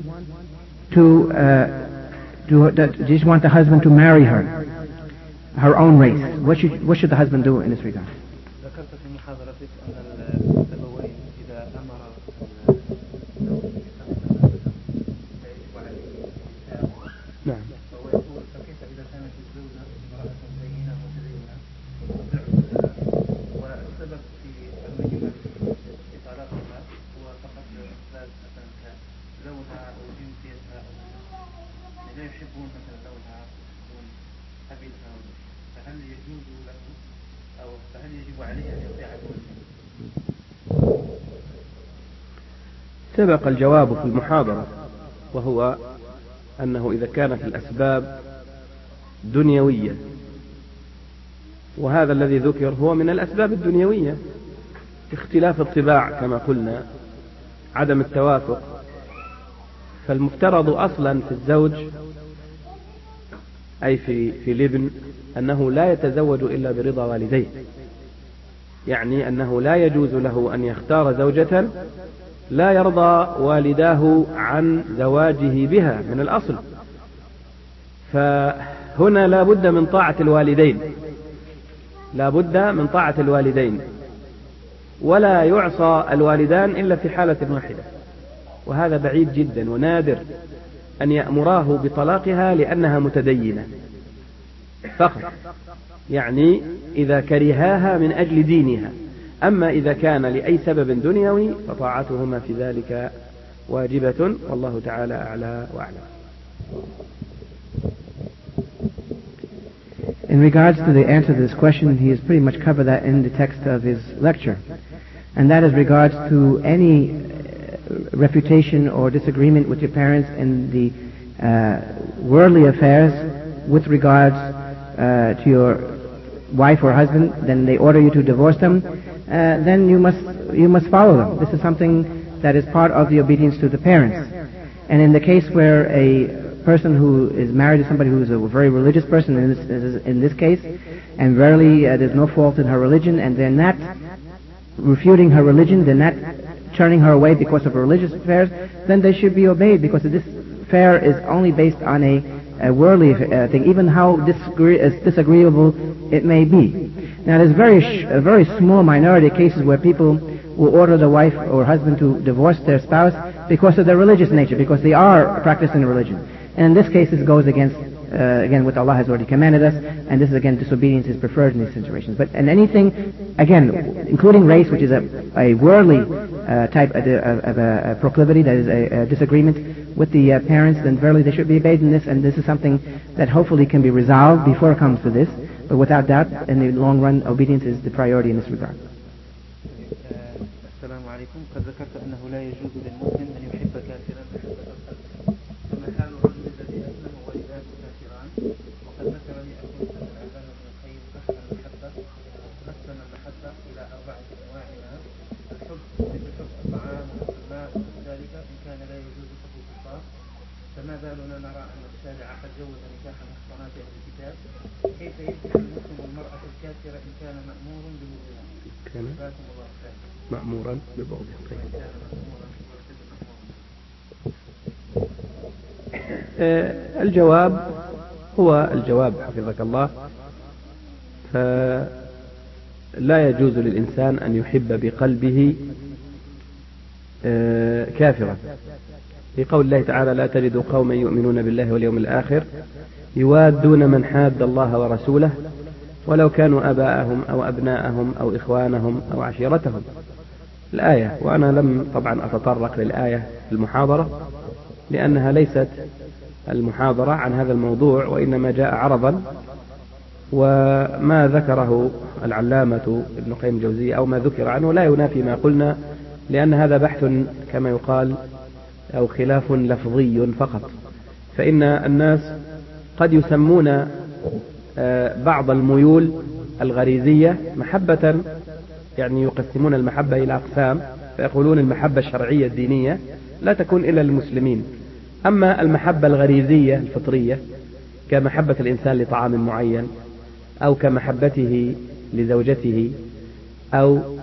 just want the husband to marry her own race. What should the husband do in this regard? ذكرت في محاضرتك أن الأبوين إذا أمر نعم. فكيف إذا كانت الزوجة امرأة زينة متدينة والسبب في ترميمها في طلاقها هو فقط لأسباب مثلا لونها أو جنسيتها أو لا يحبون مثلا لونها أو قبيلها، فهل يجوز له أو فهل يجب عليه أن يطيع الوالدين؟ سبق الجواب في المحاضرة، وهو أنه إذا كانت الأسباب دنيوية، وهذا الذي ذكر هو من الأسباب الدنيوية، اختلاف الطباع كما قلنا، عدم التوافق، فالمفترض أصلا في الزوج أي في الابن أنه لا يتزوج إلا برضا والديه، يعني أنه لا يجوز له أن يختار زوجة لا يرضى والداه عن زواجه بها من الأصل. فهنا لا بد من طاعة الوالدين، لا بد من طاعة الوالدين، ولا يعصى الوالدان إلا في حالة واحدة، وهذا بعيد جدا ونادر أن يأمراه بطلاقها لأنها متدينة فقط، يعني إذا كرهاها من أجل دينها. أما إذا كان لأي سبب دنيوي فطاعتهما في ذلك واجبة، والله تعالى أعلى وأعلم. In regards to the answer to this question, he has pretty much covered that in the text of his lecture, and that is regards to any refutation or disagreement with your parents in the worldly affairs with regards to your wife or husband, then they order you to divorce them, then you must follow them. This is something that is part of the obedience to the parents. And in the case where a person who is married to somebody who is a very religious person, in this case, and verily there's no fault in her religion, and they're not refuting her religion, they're not turning her away because of her religious affairs, then they should be obeyed, because this affair is only based on a worldly thing, even how disagreeable it may be. Now, there's a very small minority of cases where people will order the wife or husband to divorce their spouse because of their religious nature, because they are practicing the religion. And in this case, this goes against, again, what Allah has already commanded us, and this is, again, disobedience is preferred in these situations. But in anything, again, including race, which is a worldly type of a proclivity, that is a disagreement with the parents, then verily they should be obeyed in this, and this is something that hopefully can be resolved before it comes to this. But without doubt, in the long run, obedience is the priority in this regard. السلام عليكم. قد ذكرت أنه لا يجوز للمسلم أن يحب كافرا محبة القلب، فما حال الرجل الذي أسلم والداه كافران؟ وقد ذكر لي أخونا العلامة ابن القيم قسم المحبة إلى 4 أنواع منها: الحب مثل حب الطعام وحب الماء وحب ذلك، إن كان لا يجوز حب الكفار، فما بالنا نرى أن الشارع قد جوز نكاح محصنات أهل الكتاب، كيف ينكح المسلم المرأة الكافرة إن كان مأمور ببغضها؟ جزاكم الله خيرا. مأمورا ببغضها. الجواب هو الجواب حفظك الله، فلا يجوز للإنسان أن يحب بقلبه كافرا، لقول الله تعالى: لا تجد قوما يؤمنون بالله واليوم الآخر يوادون من حاد الله ورسوله ولو كانوا آباءهم أو أبناءهم أو إخوانهم أو عشيرتهم. الآية، وأنا لم طبعا أتطرق للآية في المحاضرة لأنها ليست المحاضرة عن هذا الموضوع، وإنما جاء عرضا، وما ذكره العلامة ابن قيم الجوزية أو ما ذكر عنه لا ينافي ما قلنا، لأن هذا بحث كما يقال أو خلاف لفظي فقط. فإن الناس قد يسمون بعض الميول الغريزية محبة، يعني يقسمون المحبة إلى أقسام، فيقولون المحبة الشرعية الدينية لا تكون إلا للمسلمين، أما المحبة الغريزية الفطرية كمحبة الإنسان لطعام معين، أو كمحبته لزوجته، أو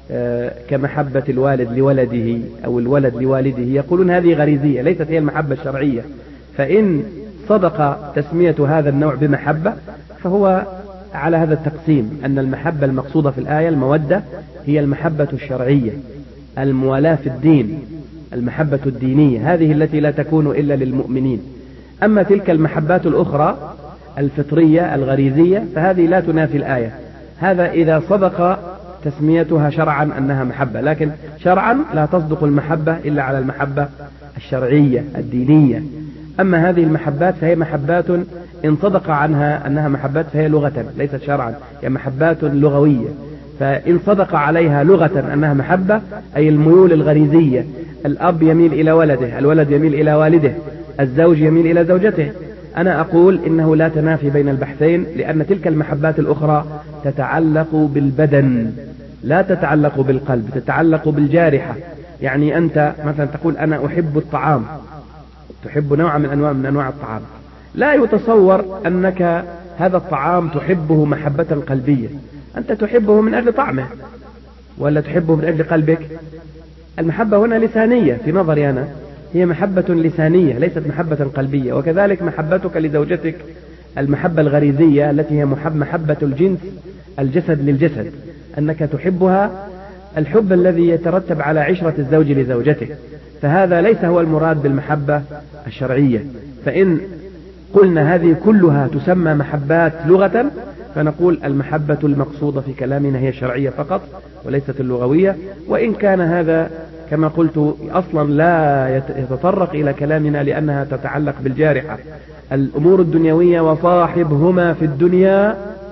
كمحبة الوالد لولده أو الولد لوالده، يقولون هذه غريزية ليست هي المحبة الشرعية. فإن صدق تسمية هذا النوع بمحبة فهو على هذا التقسيم، أن المحبة المقصودة في الآية المودة هي المحبة الشرعية، الموالاة في الدين، المحبة الدينية، هذه التي لا تكون إلا للمؤمنين. أما تلك المحبات الأخرى الفطرية الغريزية فهذه لا تنافي الآية، هذا إذا صدق تسميتها شرعا أنها محبة، لكن شرعا لا تصدق المحبة إلا على المحبة الشرعية الدينية. أما هذه المحبات فهي محبات إن صدق عنها أنها محبات فهي لغة ليست شرعا، هي محبات لغوية. فإن صدق عليها لغة أنها محبة أي الميول الغريزية، الأب يميل إلى ولده، الولد يميل إلى والده، الزوج يميل إلى زوجته، أنا أقول إنه لا تنافي بين البحثين، لأن تلك المحبات الأخرى تتعلق بالبدن لا تتعلق بالقلب، تتعلق بالجارحة. يعني أنت مثلا تقول أنا أحب الطعام، تحب نوع من أنواع الطعام، لا يتصور أنك هذا الطعام تحبه محبة قلبية، أنت تحبه من أجل طعمه ولا تحبه من أجل قلبك. المحبة هنا لسانية في نظري أنا، هي محبة لسانية ليست محبة قلبية. وكذلك محبتك لزوجتك المحبة الغريزية التي هي محبة الجنس الجسد للجسد، أنك تحبها الحب الذي يترتب على عشرة الزوج لزوجته، فهذا ليس هو المراد بالمحبة الشرعية. فإن قلنا هذه كلها تسمى محبات لغة فنقول المحبة المقصودة في كلامنا هي الشرعية فقط وليست اللغوية، وإن كان هذا كما قلت أصلا لا يتطرق إلى كلامنا لأنها تتعلق بالجارحة. الأمور الدنيوية وصاحبهما في الدنيا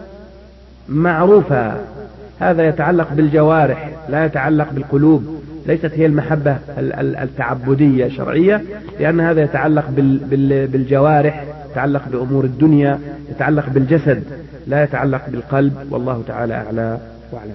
معروفة، هذا يتعلق بالجوارح لا يتعلق بالقلوب، ليست هي المحبة التعبدية الشرعية، لأن هذا يتعلق بالجوارح، يتعلق بأمور الدنيا، يتعلق بالجسد لا يتعلق بالقلب، والله تعالى أعلى وأعلم.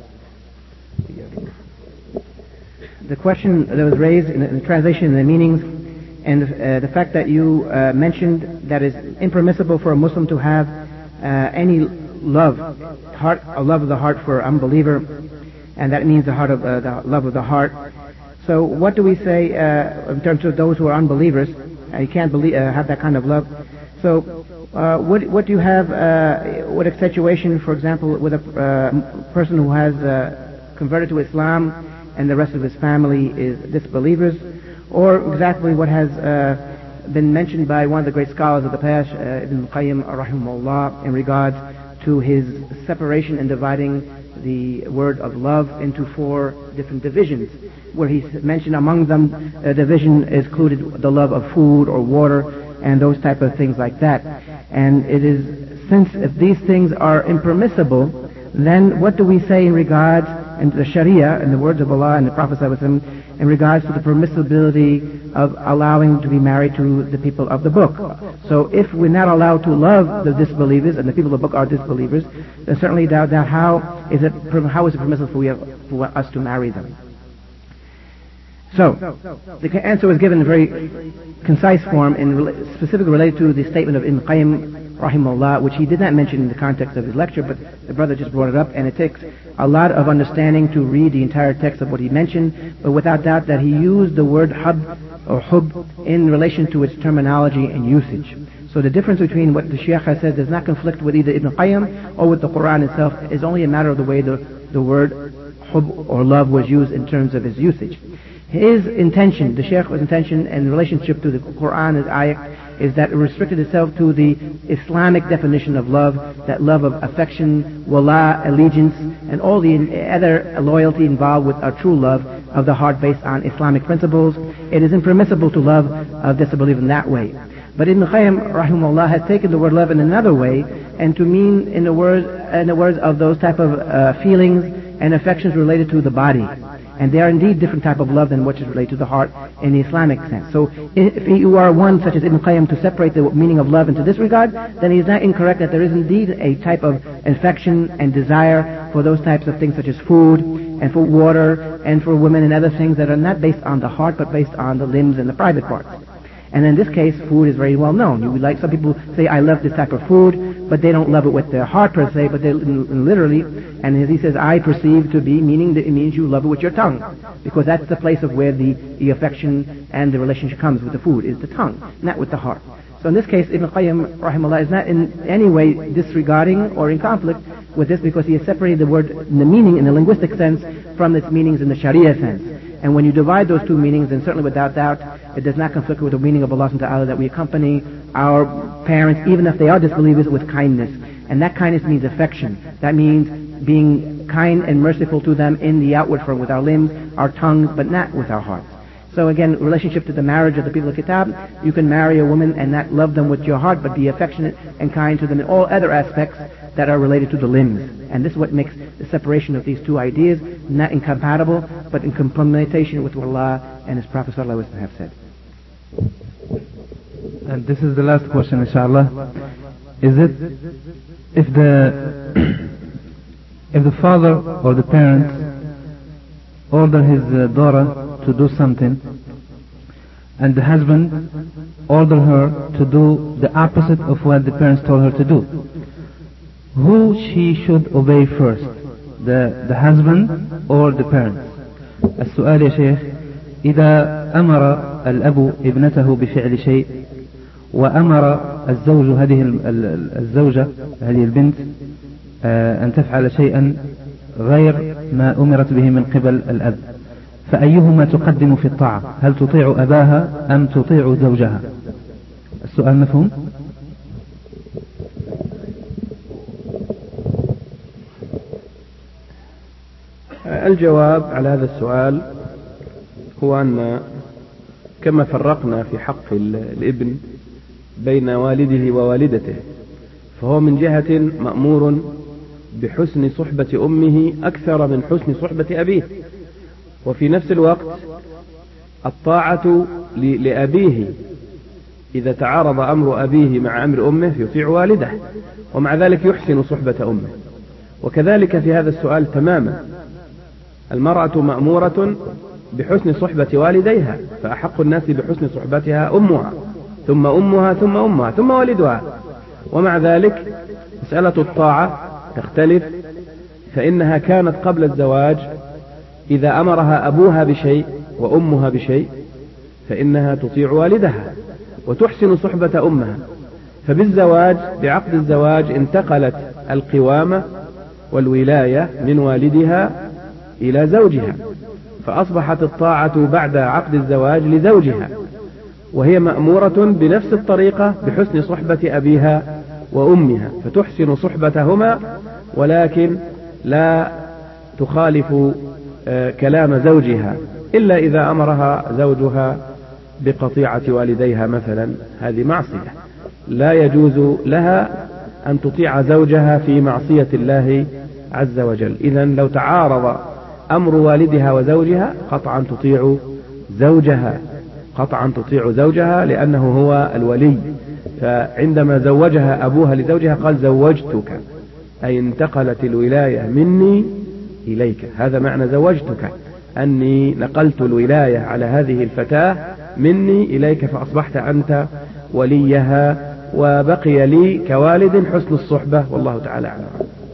The question that was raised in the translation and the meanings, and the fact that you mentioned that it's impermissible for a Muslim to have any love, a love of the heart for an unbeliever, and that means the love of the heart. So what do we say in terms of those who are unbelievers? You can't have that kind of love. So what do you have, what a situation, for example, with a person who has converted to Islam and the rest of his family is disbelievers, or exactly what has been mentioned by one of the great scholars of the past, Ibn Qayyim rahimahullah, in regards to his separation and dividing the word of love into 4 different divisions, where he mentioned among them a division included the love of food or water and those type of things like that. And it is, since if these things are impermissible, then what do we say in regards, and the Sharia and the words of Allah and the Prophet ﷺ, in regards to the permissibility of allowing to be married to the people of the book? So if we're not allowed to love the disbelievers and the people of the book are disbelievers, then certainly doubt how is it permissible for us to marry them? So, the answer was given in a very concise form and specifically related to the statement of Ibn Qayyim rahimahullah, which he did not mention in the context of his lecture, but the brother just brought it up, and it takes a lot of understanding to read the entire text of what he mentioned, but without doubt that he used the word hub or hub in relation to its terminology and usage. So the difference between what the Shaykh has said does not conflict with either Ibn Qayyim or with the Quran itself, is only a matter of the way the word hub or love was used in terms of its usage. His intention, the Shaykh's intention and relationship to the Quran and ayat, is that it restricted itself to the Islamic definition of love, that love of affection, wala, allegiance, and all the other loyalty involved with a true love of the heart based on Islamic principles. It is impermissible to love a disbeliever in that way. But Ibn Qayyim rahimahullah has taken the word love in another way, and to mean in the words of those type of feelings and affections related to the body. And they are indeed different type of love than what is related to the heart in the Islamic sense. So if you are one such as Ibn Qayyim to separate the meaning of love into this regard, then he is not incorrect that there is indeed a type of affection and desire for those types of things such as food and for water and for women and other things that are not based on the heart but based on the limbs and the private parts. And in this case, food is very well known. You would like, some people say, I love this type of food, but they don't love it with their heart per se, but they literally, and as he says, I perceive to be, meaning that it means you love it with your tongue, because that's the place of where the affection and the relationship comes with the food, is the tongue, not with the heart. So in this case, Ibn Qayyim, rahimahullah, is not in any way disregarding or in conflict with this, because he has separated the word, the meaning in the linguistic sense, from its meanings in the Sharia sense. And when you divide those two meanings, then certainly without doubt, it does not conflict with the meaning of Allah subhanahu wa ta'ala that we accompany our parents, even if they are disbelievers, with kindness. And that kindness means affection. That means being kind and merciful to them in the outward form, with our limbs, our tongues, but not with our hearts. So again, relationship to the marriage of the people of Kitab, you can marry a woman and not love them with your heart, but be affectionate and kind to them in all other aspects that are related to the limbs. And this is what makes the separation of these two ideas not incompatible, but in complementation with what Allah and His Prophet ﷺ have said. And this is the last question, inshallah. Is it if the father or the parent order his daughter to do something, and the husband order her to do the opposite of what the parents told her to do, who she should obey first, the husband or the parents? السؤال يا شيخ: إذا أمر الأب ابنته بفعل شيء وأمر الزوج الزوجة هذه البنت أن تفعل شيئا غير ما أمرت به من قبل الأب، فأيهما تقدم في الطاعة؟ هل تطيع أباها أم تطيع زوجها؟ السؤال مفهوم؟ الجواب على هذا السؤال هو أن كما فرقنا في حق الابن بين والده ووالدته، فهو من جهة مأمور بحسن صحبة أمه أكثر من حسن صحبة أبيه، وفي نفس الوقت الطاعة لأبيه إذا تعارض أمر أبيه مع أمر أمه يطيع والده، ومع ذلك يحسن صحبة أمه. وكذلك في هذا السؤال تماما، المرأة مأمورة بحسن صحبة والديها، فأحق الناس بحسن صحبتها أمها ثم أمها ثم أمها ثم والدها، ومع ذلك مسألة الطاعة تختلف، فإنها كانت قبل الزواج إذا أمرها أبوها بشيء وأمها بشيء فإنها تطيع والدها وتحسن صحبة أمها، فبالزواج بعقد الزواج انتقلت القوامة والولاية من والدها إلى زوجها، فأصبحت الطاعة بعد عقد الزواج لزوجها، وهي مأمورة بنفس الطريقة بحسن صحبة أبيها وأمها، فتحسن صحبتهما ولكن لا تخالف كلام زوجها، إلا إذا أمرها زوجها بقطيعة والديها مثلا، هذه معصية، لا يجوز لها أن تطيع زوجها في معصية الله عز وجل. إذن لو تعارض أمر والدها وزوجها قطعا تطيع زوجها، قطعا تطيع زوجها لأنه هو الولي. فعندما زوجها أبوها لزوجها قال زوجتك، أي انتقلت الولاية مني إليك، هذا معنى زوجتك، أني نقلت الولاية على هذه الفتاة مني إليك، فأصبحت أنت وليها وبقي لي كوالد حسن الصحبة، والله تعالى أعلم.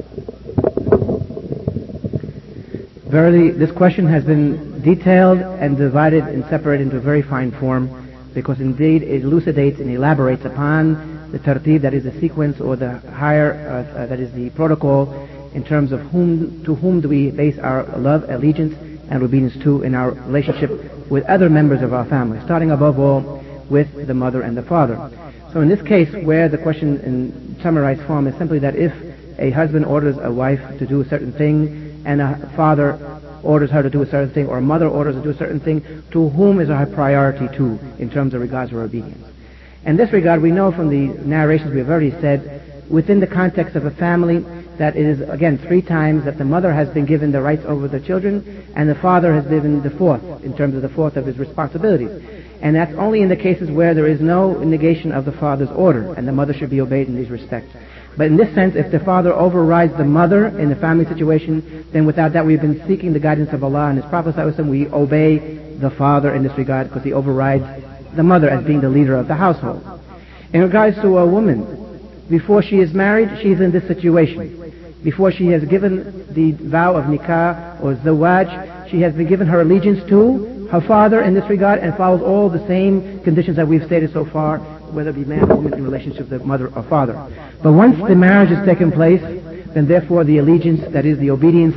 Verily, this question has been detailed and divided and separated into a very fine form, because indeed it elucidates and elaborates upon the tartib, that is the sequence or the higher, that is the protocol, in terms of to whom do we base our love, allegiance, and obedience to in our relationship with other members of our family, starting above all with the mother and the father. So in this case, where the question in summarized form is simply that if a husband orders a wife to do a certain thing, and a father orders her to do a certain thing, or a mother orders her to do a certain thing, to whom is our priority to in terms of regards to our obedience? In this regard, we know from the narrations we have already said, within the context of a family, that it is, again, 3 times that the mother has been given the rights over the children, and the father has given the fourth, in terms of the fourth of his responsibilities. And that's only in the cases where there is no negation of the father's order, and the mother should be obeyed in these respects. But in this sense, if the father overrides the mother in the family situation, then without that we've been seeking the guidance of Allah and His Prophet ﷺ. We obey the father in this regard because he overrides the mother as being the leader of the household. In regards to a woman before she is married, she's in this situation. Before she has given the vow of nikah or zawaj, she has been given her allegiance to her father in this regard and follows all the same conditions that we've stated so far, whether it be man or woman in relationship to the mother or father. But once the marriage has taken place, then therefore the allegiance, that is the obedience,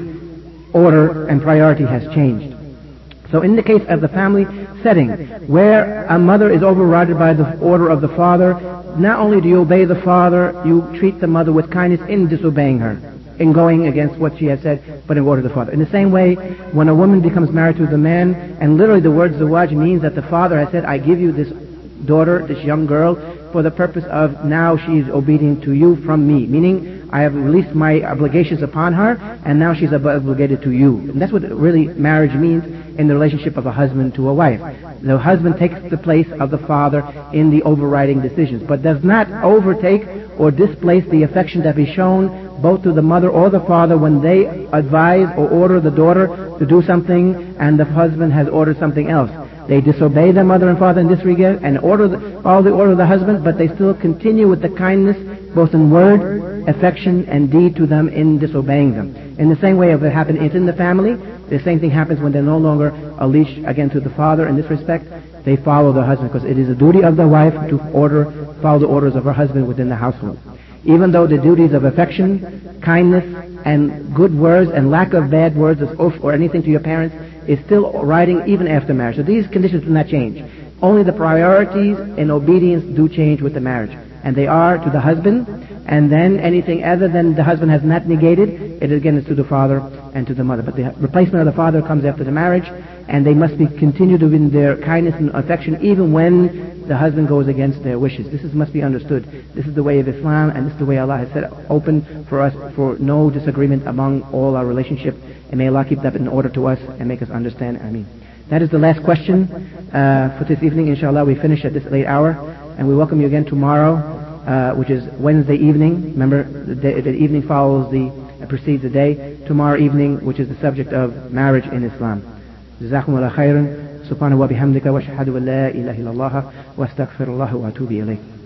order and priority has changed. So in the case of the family setting, where a mother is overridden by the order of the father, not only do you obey the father, you treat the mother with kindness in disobeying her, in going against what she has said, but in order of the father. In the same way, when a woman becomes married to the man, and literally the word zawaj means that the father has said, I give you this daughter, this young girl, for the purpose of now she is obedient to you from me, meaning I have released my obligations upon her, and now she's obligated to you. And that's what really marriage means in the relationship of a husband to a wife. The husband takes the place of the father in the overriding decisions, but does not overtake or displace the affection that is shown both to the mother or the father when they advise or order the daughter to do something and the husband has ordered something else. They disobey their mother and father in this regard and follow the order of the husband, but they still continue with the kindness both in word, affection, and deed to them in disobeying them. In the same way, if it happens in the family, the same thing happens when they're no longer leash again to the father in this respect. They follow the husband because it is a duty of the wife to follow the orders of her husband within the household. Even though the duties of affection, kindness, and good words and lack of bad words as oof or anything to your parents is still riding even after marriage. So these conditions do not change. Only the priorities in obedience do change with the marriage. And they are to the husband, and then anything other than the husband has not negated, it again is to the father and to the mother. But the replacement of the father comes after the marriage, and they must be continued in their kindness and affection even when the husband goes against their wishes. This must be understood. This is the way of Islam, and this is the way Allah has set open for us for no disagreement among all our relationship. And may Allah keep that in order to us and make us understand. Ameen. That is the last question for this evening. Inshallah, we finish at this late hour, and we welcome you again tomorrow, which is Wednesday evening. Remember, the evening precedes the day. Tomorrow evening, which is the subject of marriage in Islam. Jazakumullah khairan. Subhanahu wa bihamdika wa ashhadu an la ilaha illallah wa astaghfirullah wa atubu ilayk.